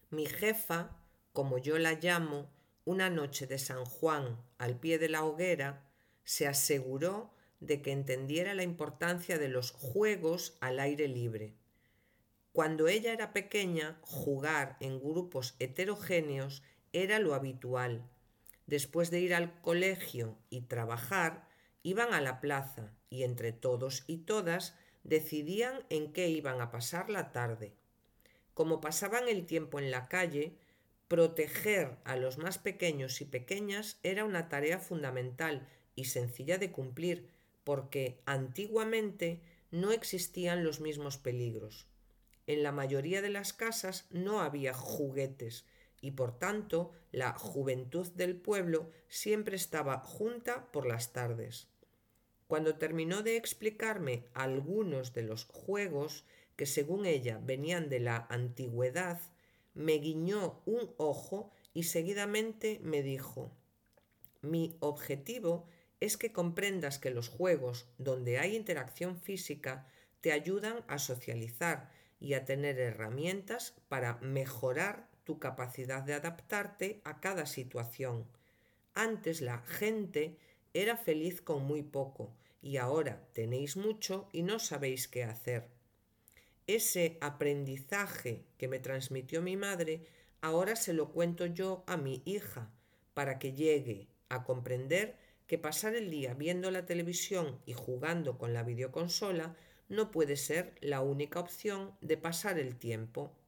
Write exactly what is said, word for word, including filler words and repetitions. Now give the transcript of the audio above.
Mi jefa, como yo la llamo, una noche de San Juan al pie de la hoguera, se aseguró de que entendiera la importancia de los juegos al aire libre. Cuando ella era pequeña, jugar en grupos heterogéneos era lo habitual. Después de ir al colegio y trabajar, iban a la plaza y entre todos y todas decidían en qué iban a pasar la tarde. Como pasaban el tiempo en la calle, proteger a los más pequeños y pequeñas era una tarea fundamental y sencilla de cumplir, porque antiguamente no existían los mismos peligros. En la mayoría de las casas no había juguetes y por tanto la juventud del pueblo siempre estaba junta por las tardes. Cuando terminó de explicarme algunos de los juegos que según ella venían de la antigüedad, me guiñó un ojo y seguidamente me dijo: mi objetivo es que comprendas que los juegos donde hay interacción física te ayudan a socializar y a tener herramientas para mejorar tu capacidad de adaptarte a cada situación. Antes la gente era feliz con muy poco y ahora tenéis mucho y no sabéis qué hacer. Ese aprendizaje que me transmitió mi madre, ahora se lo cuento yo a mi hija, para que llegue a comprender que pasar el día viendo la televisión y jugando con la videoconsola no puede ser la única opción de pasar el tiempo.